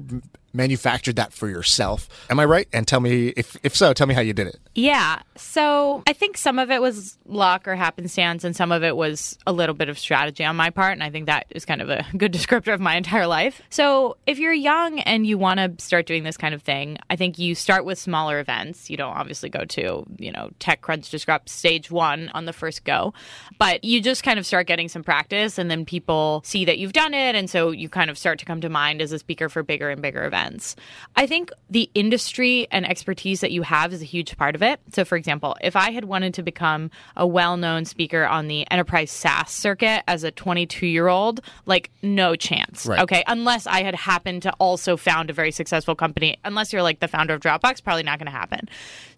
Speaker 3: manufactured that for yourself. Am I right? And tell me, if, if so, tell me how you did it.
Speaker 2: Yeah. So I think some of it was luck or happenstance, and some of it was a little bit of strategy on my part. And I think that is kind of a good descriptor of my entire life. So if you're young and you want to start doing this kind of thing, I think you start with smaller events. You don't obviously go to, you know, TechCrunch Disrupt stage one on the first go, but you just kind of start getting some practice, and then people see that you've done it. And so you kind of start to come to mind as a speaker for bigger and bigger events. I think the industry and expertise that you have is a huge part of it. So for example, if I had wanted to become a well-known speaker on the enterprise SaaS circuit as a twenty-two-year-old, like no chance.
Speaker 3: Right.
Speaker 2: Okay. Unless I had happened to also found a very successful company. Unless you're like the founder of Dropbox, probably not going to happen.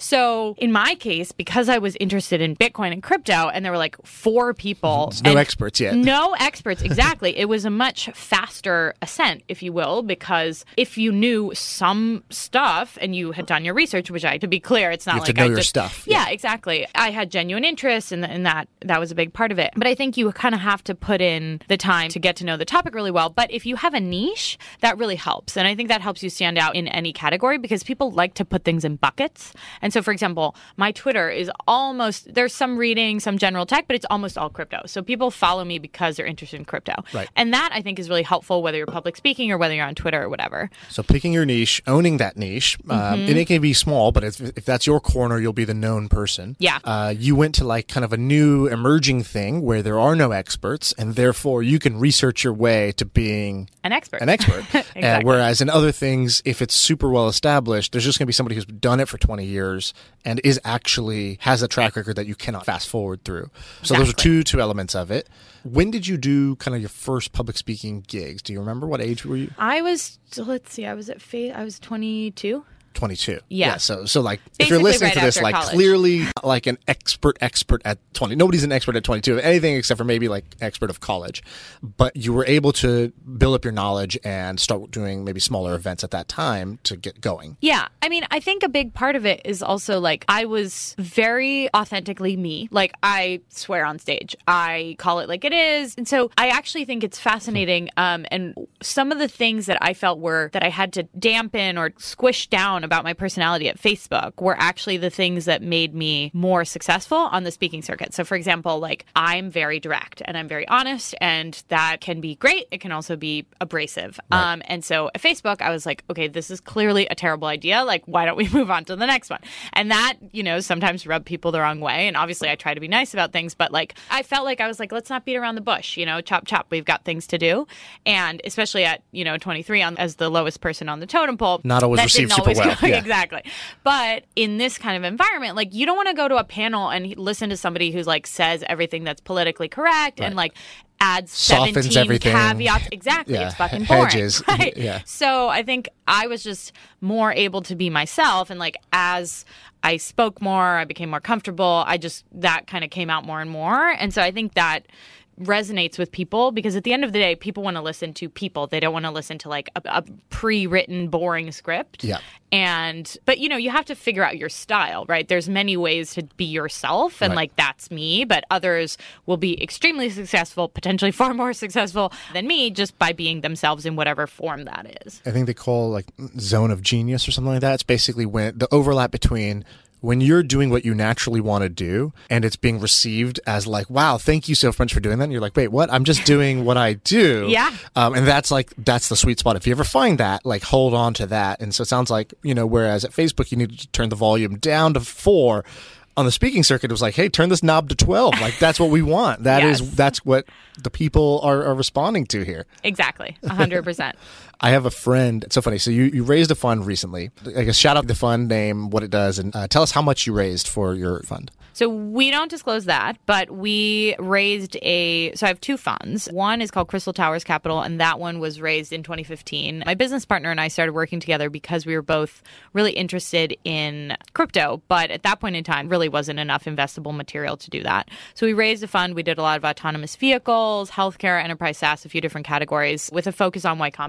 Speaker 2: So in my case, because I was interested in Bitcoin and crypto, and there were like four people.
Speaker 3: There's no experts yet.
Speaker 2: No experts. Exactly. It was a much faster ascent, if you will, because if you knew some stuff and you had done your research, which I, to be clear, it's not
Speaker 3: You have
Speaker 2: like
Speaker 3: to know
Speaker 2: I
Speaker 3: your
Speaker 2: just,
Speaker 3: stuff.
Speaker 2: Yeah, yeah, exactly. I had genuine interest in, in that. That was a big part of it. But I think you kind of have to put in the time to get to know the topic really well. But if you have a niche, that really helps. And I think that helps you stand out in any category, because people like to put things in buckets. And so, for example, my Twitter is almost, there's some reading, some general tech, but it's almost all crypto. So people follow me because they're interested in crypto.
Speaker 3: Right.
Speaker 2: And that, I think, is really helpful, whether you're public speaking or whether you're on Twitter or whatever.
Speaker 3: So picking your niche, owning that niche, um,
Speaker 2: Mm-hmm.
Speaker 3: and it can be small, but if, if that's your corner, you'll be the known person.
Speaker 2: Yeah.
Speaker 3: Uh, you went to like kind of a new emerging thing where there are no experts, and therefore you can research your way to being
Speaker 2: An expert.
Speaker 3: an expert.
Speaker 2: Exactly.
Speaker 3: uh, whereas in other things, if it's super well established, there's just going to be somebody who's done it for twenty years and is actually has a track record that you cannot fast forward through. So those are
Speaker 2: Exactly.
Speaker 3: two two elements of it. When did you do kind of your first public speaking gigs? Do you remember? What age were you?
Speaker 2: I was, let's see, I was at Faith, I was twenty-two.
Speaker 3: twenty-two.
Speaker 2: Yeah.
Speaker 3: So, so like, if you're
Speaker 2: Basically
Speaker 3: listening
Speaker 2: right
Speaker 3: to this,
Speaker 2: after
Speaker 3: like
Speaker 2: college.
Speaker 3: clearly like an expert, expert at twenty. Nobody's an expert at twenty-two, anything except for maybe like expert of college. But you were able to build up your knowledge and start doing maybe smaller events at that time to get going.
Speaker 2: Yeah. I mean, I think a big part of it is also like I was very authentically me. Like I swear on stage. I call it like it is. And so I actually think it's fascinating. Um, and some of the things that I felt were that I had to dampen or squish down about my personality at Facebook were actually the things that made me more successful on the speaking circuit. So for example, like I'm very direct and I'm very honest, and that can be great. It can also be abrasive.
Speaker 3: Right.
Speaker 2: Um, and so at Facebook, I was like, okay, this is clearly a terrible idea. Like, why don't we move on to the next one? And that, you know, sometimes rubbed people the wrong way. And obviously I try to be nice about things, but like, I felt like I was like, let's not beat around the bush, you know, chop, chop, we've got things to do. And especially at, you know, twenty-three on, as the lowest person on the totem pole.
Speaker 3: Not always
Speaker 2: that
Speaker 3: received
Speaker 2: didn't
Speaker 3: super
Speaker 2: always
Speaker 3: well.
Speaker 2: go-
Speaker 3: Yeah.
Speaker 2: Exactly. But in this kind of environment, like you don't want to go to a panel and listen to somebody who's like says everything that's politically correct
Speaker 3: Right.
Speaker 2: and like adds
Speaker 3: Softens
Speaker 2: seventeen
Speaker 3: everything.
Speaker 2: caveats. Exactly.
Speaker 3: Yeah.
Speaker 2: It's fucking boring.
Speaker 3: Hedges.
Speaker 2: Right?
Speaker 3: Yeah.
Speaker 2: So I think I was just more able to be myself, and like as I spoke more, I became more comfortable. I just that kind of came out more and more. And so I think that resonates with people, because at the end of the day, people want to listen to people. They don't want to listen to like a, a pre-written boring script.
Speaker 3: Yeah.
Speaker 2: And but you know, you have to figure out your style, right? There's many ways to be yourself, and
Speaker 3: Right.
Speaker 2: like that's me, but others will be extremely successful, potentially far more successful than me, just by being themselves in whatever form that is.
Speaker 3: I think they call like zone of genius or something like that. It's basically when the overlap between when you're doing what you naturally want to do and it's being received as like, wow, thank you so much for doing that. And you're like, wait, what? I'm just doing what I do.
Speaker 2: Yeah.
Speaker 3: Um, and that's like, that's the sweet spot. If you ever find that, like hold on to that. And so it sounds like, you know, whereas at Facebook, you need to turn the volume down to four. On the speaking circuit, it was like, hey, turn this knob to twelve. Like, that's what we want. That
Speaker 2: Yes.
Speaker 3: is, that's what the people are, are responding to here.
Speaker 2: Exactly. one hundred percent.
Speaker 3: I have a friend. It's so funny. So you, you raised a fund recently. I guess shout out the fund name, what it does, and uh, tell us how much you raised for your fund.
Speaker 2: So we don't disclose that, but we raised a, so I have two funds. One is called Crystal Towers Capital, and that one was raised in twenty fifteen. My business partner and I started working together because we were both really interested in crypto, but at that point in time, really wasn't enough investable material to do that. So we raised a fund. We did a lot of autonomous vehicles, healthcare, enterprise SaaS, a few different categories with a focus on Y Combinator companies.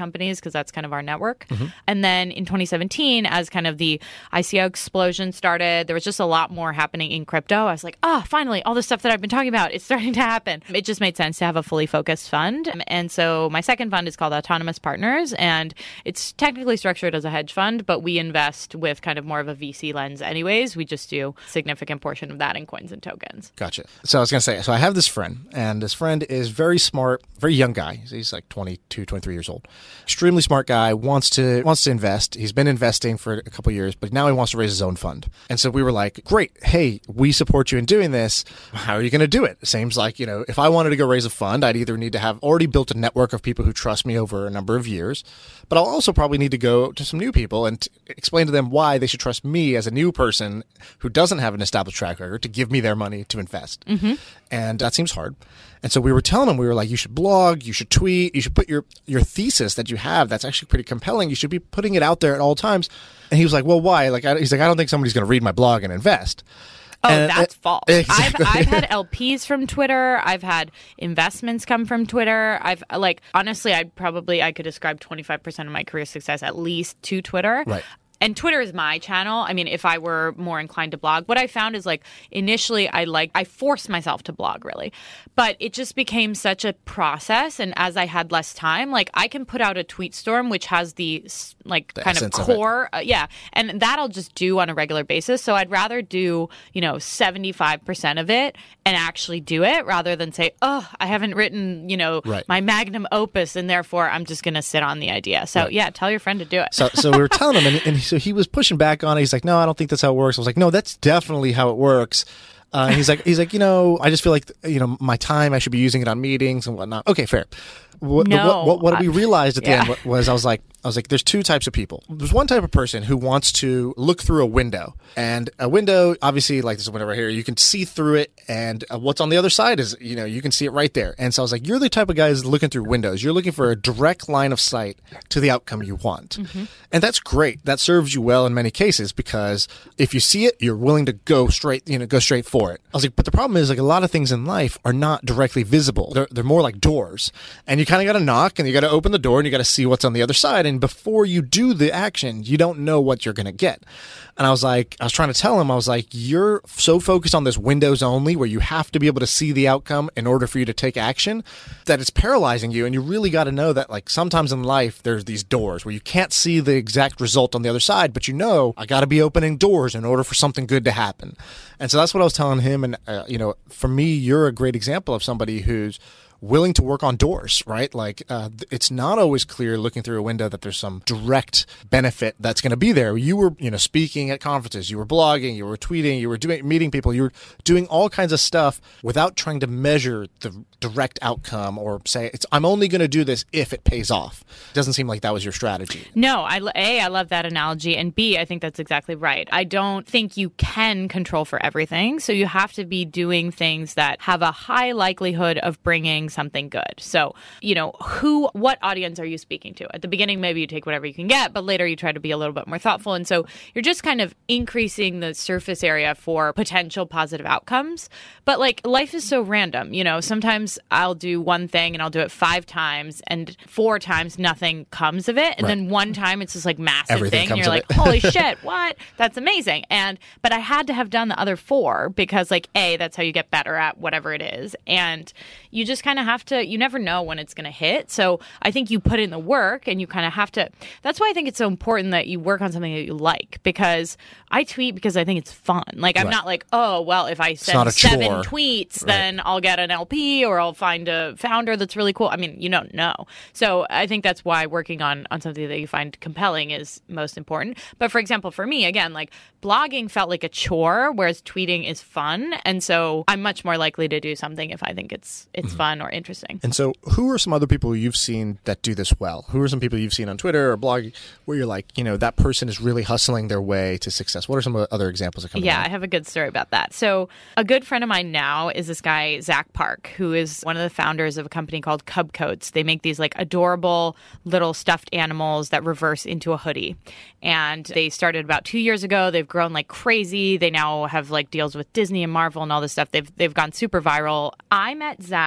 Speaker 2: companies because that's kind of our network. Mm-hmm. And then in twenty seventeen, as kind of the I C O explosion started, there was just a lot more happening in crypto. I was like, oh, finally, all the stuff that I've been talking about is starting to happen. It just made sense to have a fully focused fund. And so my second fund is called Autonomous Partners, and it's technically structured as a hedge fund, but we invest with kind of more of a V C lens anyways. We just do a significant portion of that in coins and tokens.
Speaker 3: Gotcha. So I was going to say, so I have this friend, and this friend is very smart, very young guy. He's like twenty-two, twenty-three years old. Extremely smart guy, wants to wants to invest. He's been investing for a couple of years, but now he wants to raise his own fund. And so we were like, great, hey, we support you in doing this. How are you going to do it? It seems like, you know, if I wanted to go raise a fund, I'd either need to have already built a network of people who trust me over a number of years, but I'll also probably need to go to some new people and t- explain to them why they should trust me as a new person who doesn't have an established track record to give me their money to invest. Mm-hmm. And that seems hard. And so we were telling him, we were like, you should blog, you should tweet, you should put your, your thesis that you have that's actually pretty compelling. You should be putting it out there at all times. And he was like, well, why? Like, I, he's like, I don't think somebody's going to read my blog and invest.
Speaker 2: Oh,
Speaker 3: and,
Speaker 2: that's
Speaker 3: uh,
Speaker 2: false.
Speaker 3: Exactly.
Speaker 2: I've, I've had L Ps from Twitter. I've had investments come from Twitter. I've like, honestly, I'd probably, I could ascribe twenty-five percent of my career success at least to Twitter.
Speaker 3: Right.
Speaker 2: And Twitter is my channel. I mean, if I were more inclined to blog, what I found is like initially I like I forced myself to blog really, but it just became such a process. And as I had less time, like I can put out a tweet storm which has the like
Speaker 3: the
Speaker 2: kind of core, of uh, yeah, and that I'll just do on a regular basis. So I'd rather do you know seventy-five percent of it and actually do it rather than say, oh, I haven't written you know
Speaker 3: right.
Speaker 2: my magnum opus and therefore I'm just going to sit on the idea. So right. yeah, tell your friend to do it.
Speaker 3: So so we were telling him, and, and so he was pushing back on it. He's like, no, I don't think that's how it works. I was like, no, that's definitely how it works. Uh, he's like, he's like, you know, I just feel like, you know, my time, I should be using it on meetings and whatnot. Okay, fair. What,
Speaker 2: no,
Speaker 3: what, what, what
Speaker 2: I,
Speaker 3: we realized at
Speaker 2: yeah.
Speaker 3: the end was, I was like, I was like, there's two types of people. There's one type of person who wants to look through a window, and a window, obviously, like this window right here, you can see through it, and uh, what's on the other side is, you know, you can see it right there. And so I was like, you're the type of guy who's looking through windows. You're looking for a direct line of sight to the outcome you want. Mm-hmm. And that's great. That serves you well in many cases, because if you see it, you're willing to go straight, you know, go straight for it. I was like, but the problem is, like, a lot of things in life are not directly visible. They're, they're more like doors, and you kind of got to knock, and you got to open the door, and you got to see what's on the other side. And before you do the action, you don't know what you're going to get. And I was like, I was trying to tell him, I was like, you're so focused on this windows only where you have to be able to see the outcome in order for you to take action that it's paralyzing you. And you really got to know that, like, sometimes in life, there's these doors where you can't see the exact result on the other side, but you know, I got to be opening doors in order for something good to happen. And so that's what I was telling him. And, uh, you know, for me, you're a great example of somebody who's willing to work on doors, right? Like, uh, it's not always clear looking through a window that there's some direct benefit that's going to be there. You were, you know, speaking at conferences, you were blogging, you were tweeting, you were doing, meeting people, you were doing all kinds of stuff without trying to measure the direct outcome or say, it's, I'm only going to do this if it pays off. It doesn't seem like that was your strategy.
Speaker 2: No, I, A, I love that analogy. And B, I think that's exactly right. I don't think you can control for everything. So you have to be doing things that have a high likelihood of bringing something good. So, you know, who, what audience are you speaking to? At the beginning, maybe you take whatever you can get, but later you try to be a little bit more thoughtful. And so you're just kind of increasing the surface area for potential positive outcomes. But like life is so random, you know, sometimes I'll do one thing and I'll do it five times and four times nothing comes of it. And
Speaker 3: right.
Speaker 2: then one time it's this like massive
Speaker 3: Everything
Speaker 2: thing and you're like,
Speaker 3: it.
Speaker 2: holy shit, what? That's amazing. And, but I had to have done the other four because like, A, that's how you get better at whatever it is. And you just kind of have to, you never know when it's going to hit. So I think you put in the work and you kind of have to, that's why I think it's so important that you work on something that you like, because I tweet because I think it's fun. Like, I'm
Speaker 3: right.
Speaker 2: not like, oh, well, if I send seven chore. tweets, right. then I'll get an L P or I'll find a founder that's really cool. I mean, you don't know. So I think that's why working on, on something that you find compelling is most important. But for example, for me, again, like blogging felt like a chore, whereas tweeting is fun. And so I'm much more likely to do something if I think it's, it's mm-hmm. fun or interesting.
Speaker 3: And so who are some other people you've seen that do this well? Who are some people you've seen on Twitter or blog where you're like, you know, that person is really hustling their way to success? What are some other examples that come to
Speaker 2: Yeah,
Speaker 3: mind?
Speaker 2: I have a good story about that. So a good friend of mine now is this guy, Zach Park, who is one of the founders of a company called Cub Coats. They make these like adorable little stuffed animals that reverse into a hoodie. And they started about two years ago. They've grown like crazy. They now have like deals with Disney and Marvel and all this stuff. They've, they've gone super viral. I met Zach because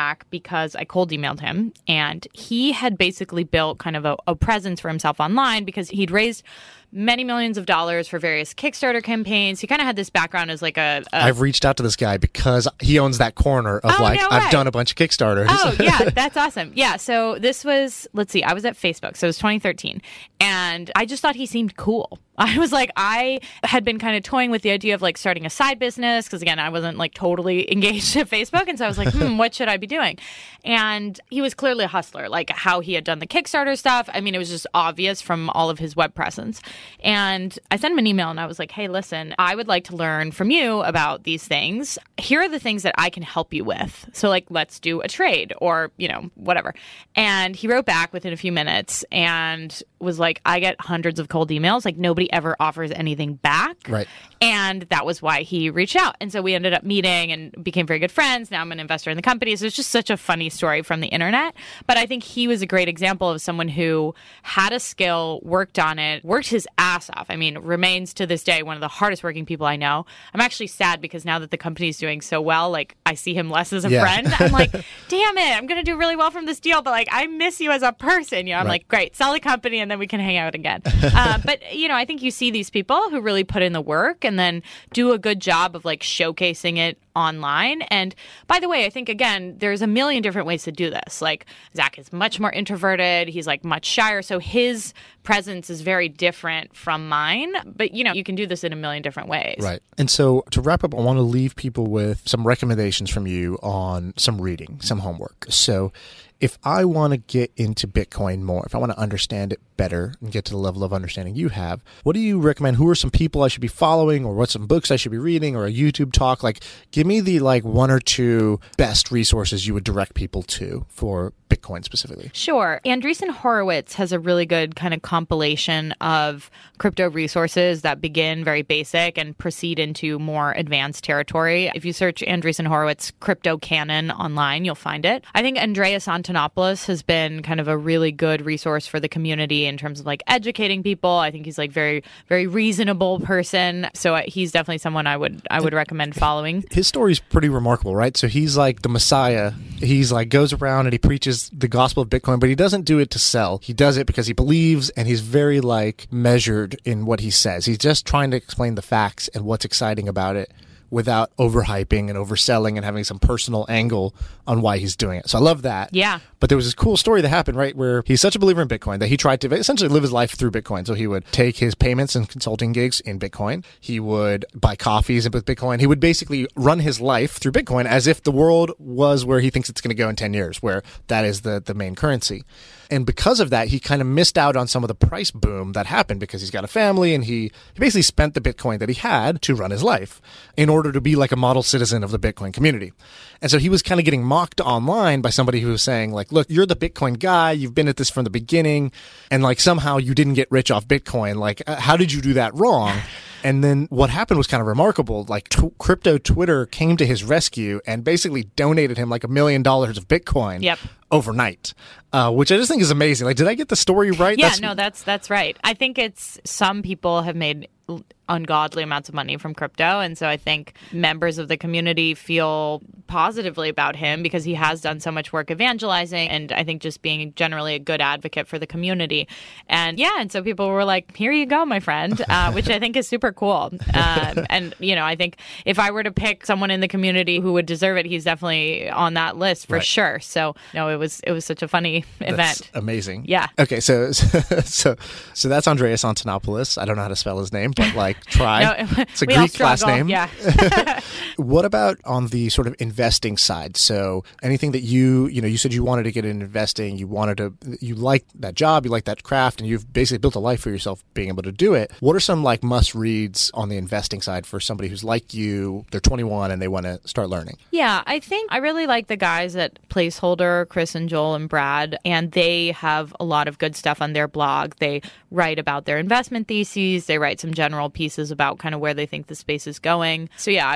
Speaker 2: because I cold emailed him, and he had basically built kind of a, a presence for himself online because he'd raised many millions of dollars for various Kickstarter campaigns. He kind of had this background as like a, a...
Speaker 3: I've reached out to this guy because he owns that corner of
Speaker 2: oh,
Speaker 3: like,
Speaker 2: no
Speaker 3: I've
Speaker 2: way.
Speaker 3: done a bunch of Kickstarters.
Speaker 2: Oh, yeah, that's awesome. Yeah, so this was, let's see, I was at Facebook, so it was twenty thirteen, and I just thought he seemed cool. I was like, I had been kind of toying with the idea of like starting a side business because, again, I wasn't like totally engaged at Facebook. And so I was like, hmm, what should I be doing? And he was clearly a hustler, like how he had done the Kickstarter stuff. I mean, it was just obvious from all of his web presence. And I sent him an email and I was like, hey, listen, I would like to learn from you about these things. Here are the things that I can help you with. So like, let's do a trade or, you know, whatever. And he wrote back within a few minutes and was like, I get hundreds of cold emails. Like nobody ever offers anything back.
Speaker 3: Right.
Speaker 2: And that was why he reached out. And so we ended up meeting and became very good friends. Now I'm an investor in the company. So it's just such a funny story from the internet. But I think he was a great example of someone who had a skill, worked on it, worked his ass off. I mean, remains to this day one of the hardest working people I know. I'm actually sad because now that the company's doing so well, like I see him less as a
Speaker 3: yeah.
Speaker 2: friend. I'm like, damn it, I'm going to do really well from this deal. But like, I miss you as a person. You know, I'm
Speaker 3: right.
Speaker 2: like, great, sell the company and then we can hang out again. uh, but, you know, I think you see these people who really put in the work and then do a good job of like showcasing it online. And by the way, I think, again, there's a million different ways to do this. Like Zach is much more introverted. He's like much shyer. So his presence is very different from mine. But, you know, you can do this in a million different ways.
Speaker 3: Right. And so to wrap up, I want to leave people with some recommendations from you on some reading, some homework. So if I want to get into Bitcoin more, if I want to understand it better and get to the level of understanding you have, what do you recommend? Who are some people I should be following, or what some books I should be reading, or a YouTube talk? Like, give me the like one or two best resources you would direct people to for Bitcoin specifically.
Speaker 2: Sure. Andreessen Horowitz has a really good kind of compilation of crypto resources that begin very basic and proceed into more advanced territory. If you search Andreessen Horowitz Crypto Canon online, you'll find it. I think Andreas Antonopoulos has been kind of a really good resource for the community in terms of like educating people. I think he's like very, very reasonable person. So he's definitely someone I would I would recommend following.
Speaker 3: His story's pretty remarkable, right? So he's like the Messiah. He's like goes around and he preaches the gospel of Bitcoin, but he doesn't do it to sell. He does it because he believes, and he's very like measured in what he says. He's just trying to explain the facts and what's exciting about it without overhyping and overselling and having some personal angle on why he's doing it. So I love that.
Speaker 2: Yeah.
Speaker 3: But there was this cool story that happened, right, where he's such a believer in Bitcoin that he tried to essentially live his life through Bitcoin. So he would take his payments and consulting gigs in Bitcoin. He would buy coffees with Bitcoin. He would basically run his life through Bitcoin as if the world was where he thinks it's going to go in ten years, where that is the, the main currency. And because of that, he kind of missed out on some of the price boom that happened because he's got a family, and he, he basically spent the Bitcoin that he had to run his life in order to be like a model citizen of the Bitcoin community. And so he was kind of getting mocked online by somebody who was saying like, look, you're the Bitcoin guy. You've been at this from the beginning. And like somehow you didn't get rich off Bitcoin. Like, how did you do that wrong? And then what happened was kind of remarkable. Like t- crypto Twitter came to his rescue and basically donated him like a million dollars of Bitcoin
Speaker 2: Yep.
Speaker 3: overnight, uh, which I just think is amazing. Like, did I get the story right?
Speaker 2: Yeah,
Speaker 3: that's-
Speaker 2: no, that's that's right. I think it's some people have made ungodly amounts of money from crypto. And so I think members of the community feel positively about him because he has done so much work evangelizing, and I think just being generally a good advocate for the community. And yeah, and so people were like, here you go, my friend, uh, which I think is super cool. Um, and, you know, I think if I were to pick someone in the community who would deserve it, he's definitely on that list for
Speaker 3: Right.
Speaker 2: sure. So no, it was it was such a funny
Speaker 3: That's
Speaker 2: event.
Speaker 3: amazing.
Speaker 2: Yeah.
Speaker 3: Okay, so so so that's Andreas Antonopoulos. I don't know how to spell his name, but like try.
Speaker 2: No,
Speaker 3: it's a
Speaker 2: we all
Speaker 3: Greek last
Speaker 2: struggle,
Speaker 3: name.
Speaker 2: Yeah.
Speaker 3: What about on the sort of investing side? So anything that you, you know, you said you wanted to get into investing, you wanted to, you like that job, you like that craft, and you've basically built a life for yourself being able to do it. What are some like must reads on the investing side for somebody who's like you, they're twenty-one and they want to start learning?
Speaker 2: Yeah, I think I really like the guys at Placeholder, Chris and Joel and Brad, and they have a lot of good stuff on their blog. They write about their investment theses. They write some general pieces about kind of where they think the space is going. So yeah, I would I would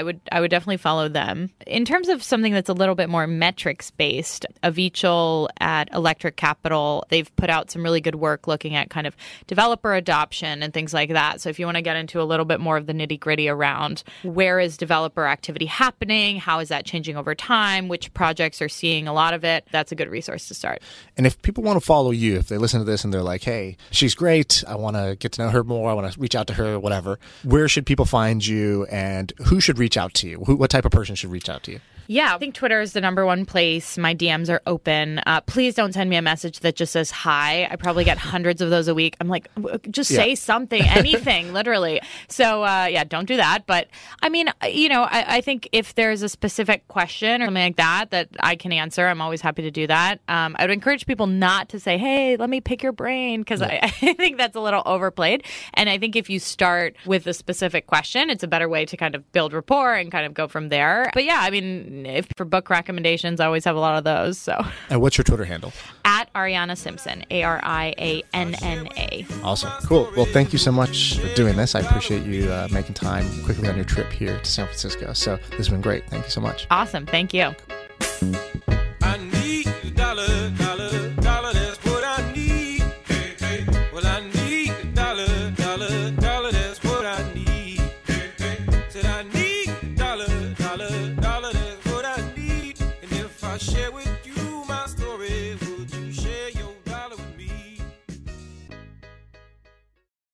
Speaker 2: would definitely follow them. In terms of something that's a little bit more metrics-based, Avichal at Electric Capital, they've put out some really good work looking at kind of developer adoption and things like that. So if you want to get into a little bit more of the nitty-gritty around where is developer activity happening, how is that changing over time, which projects are seeing a lot of it, that's a good resource to start.
Speaker 3: And if people want to follow you, if they listen to this and they're like, hey, she's great, I want to get to know her more, I want to reach out to her, whatever, where should people find you and who should reach out to you? Who, what type of person should reach out to you?
Speaker 2: Yeah, I think Twitter is the number one place. My D Ms are open. Uh, please don't send me a message that just says hi. I probably get hundreds of those a week. I'm like, just say yeah. something, anything, literally. So, uh, yeah, don't do that. But, I mean, you know, I, I think if there's a specific question or something like that that I can answer, I'm always happy to do that. Um, I would encourage people not to say, hey, let me pick your brain, because yeah. I, I think that's a little overplayed. And I think if you start with a specific question, it's a better way to kind of build rapport and kind of go from there. But, yeah, I mean, if for book recommendations, I always have a lot of those. So,
Speaker 3: and what's your Twitter handle?
Speaker 2: At Arianna Simpson, A R I A N N A.
Speaker 3: Awesome. Cool. Well, thank you so much for doing this. I appreciate you uh, making time quickly on your trip here to San Francisco. So this has been great. Thank you so much.
Speaker 2: Awesome. Thank you.
Speaker 5: I need a dollar, dollar, dollar, that's what I need. Hey, hey. Well, I need a dollar, dollar, dollar, that's what I need. Hey, hey. Said I need a dollar, dollar, dollar, that's what I need. And if I share with